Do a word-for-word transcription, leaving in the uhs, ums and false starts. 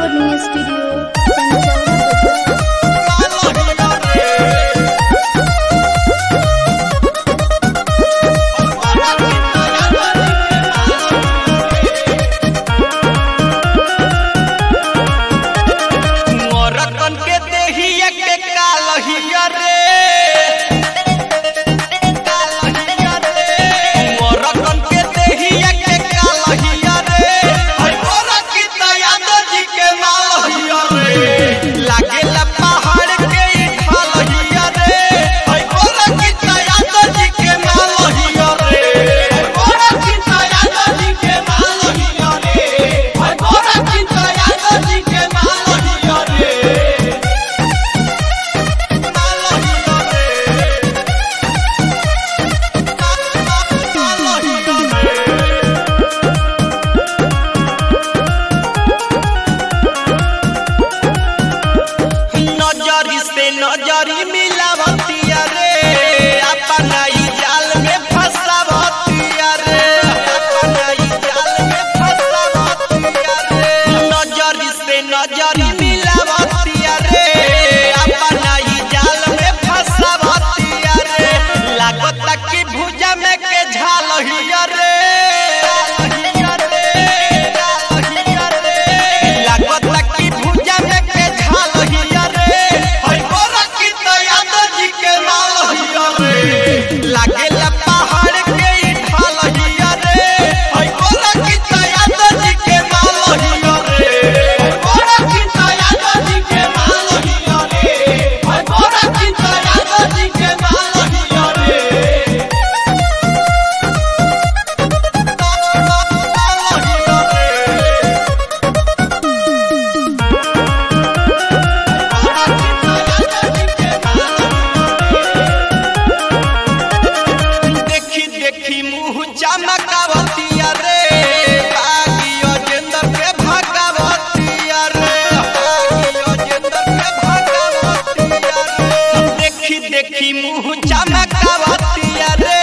recording studio चंचल नजरी मिलावतिया रे अपना ई जाल में फसावतिया रे अपना ई जाल में फसावतिया रे नजरी से नजरी मिलावतिया रे अपना ई जाल में फसावतिया रे लागत कि भुजा में के झाल हिया रे चमकावतिया रे बागियो जेंदर के भगावतिया रे बागियो जेंदर के भगावतिया रे देखी देखी मुंह चमकावतिया रे